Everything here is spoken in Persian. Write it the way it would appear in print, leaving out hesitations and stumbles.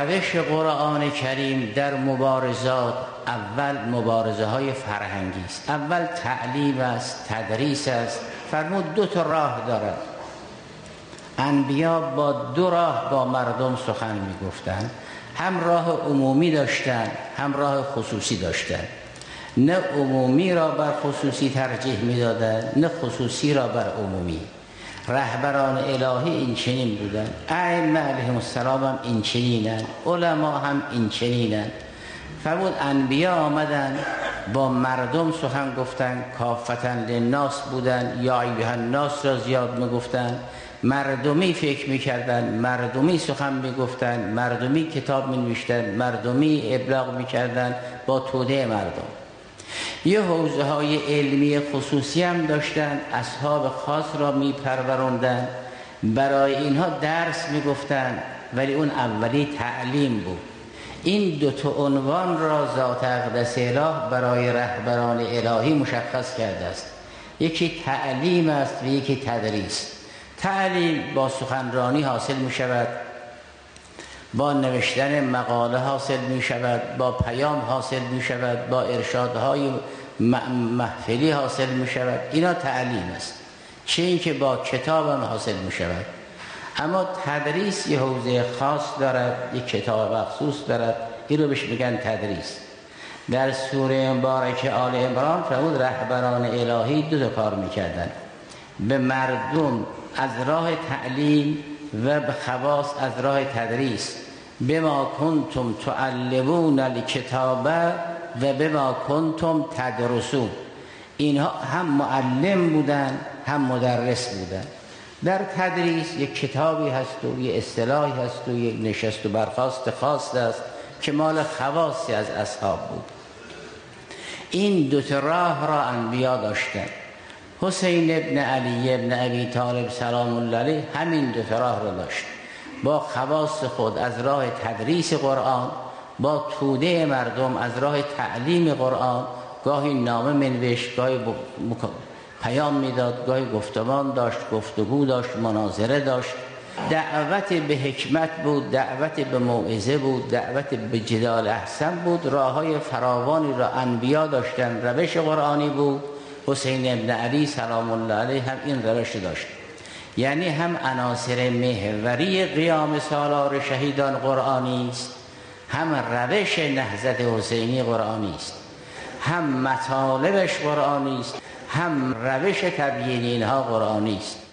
روش قرآن کریم در مبارزات اول مبارزه های فرهنگی است. اول تعلیم است، تدریس است. فرمود دو تا راه دارد. انبیا با دو راه با مردم سخن می گفتند. هم راه عمومی داشتند، هم راه خصوصی داشتند. نه عمومی را بر خصوصی ترجیح می دادند، نه خصوصی را بر عمومی. رهبران الهی این چنین بودند، ائمه علیهم السلام هم این چنینند، علما هم این چنینند. فرمود انبیا آمدن با مردم سخن گفتن، کافةً للناس بودن، یا ایها الناس را زیاد میگفتن، مردمی فکر میکردن، مردمی سخن میگفتن، مردمی کتاب مینوشتن، مردمی ابلاغ میکردن با توده مردم. یه حوزه های علمی خصوصی هم داشتن، اصحاب خاص را میپروروندن، برای اینها درس میگفتن، ولی اون اولی تعلیم بود. این دو تا عنوان را ذات اقدس اله برای رهبران الهی مشخص کرده است. یکی تعلیم است و یکی تدریس. تعلیم با سخنرانی حاصل می شود، با نوشتن مقاله حاصل می شود، با پیام حاصل می شود، با ارشادهای محفلی حاصل می شود. اینا تعلیم است. چه این که با کتاب هم حاصل می شود. اما تدریس یه حوزه خاص دارد، یک کتاب مخصوص دارد، این رو بهش میگن تدریس. در سوره مبارکه آل عمران فرمود رهبران الهی دو تا کار میکردن، به مردم از راه تعلیم و به خواص از راه تدریس. بما کنتم تعلمون الکتاب و بما کنتم تدرسون. اینها هم معلم بودن هم مدرس بودن. در تدریس یک کتابی هست و یک اصطلاحی هست و یک نشست و برخاست خاص است که مال خواصی از اصحاب بود. این دو تا راه را انبیا داشتند. حسین ابن علی ابن ابی طالب سلام الله علیه همین دو تا راه را داشت، با خواص خود از راه تدریس قرآن، با توده مردم از راه تعلیم قرآن. گاهی نامه منوشت، گاهی پیام میداد، گاهی گفتمان داشت، گفتگو داشت، مناظره داشت. دعوت به حکمت بود، دعوت به موعظه بود، دعوت به جدال احسن بود. راههای فراوانی را انبیا داشتن، روش قرآنی بود. حسین ابن علی سلام الله علیه هم این روش داشت. یعنی هم عناصر محوری قیام سالار شهیدان قرآنی است، هم روش نهضت حسینی قرآنی است، هم مطالبش قرآنی است، هم روش تبیین اینها قرآنی است.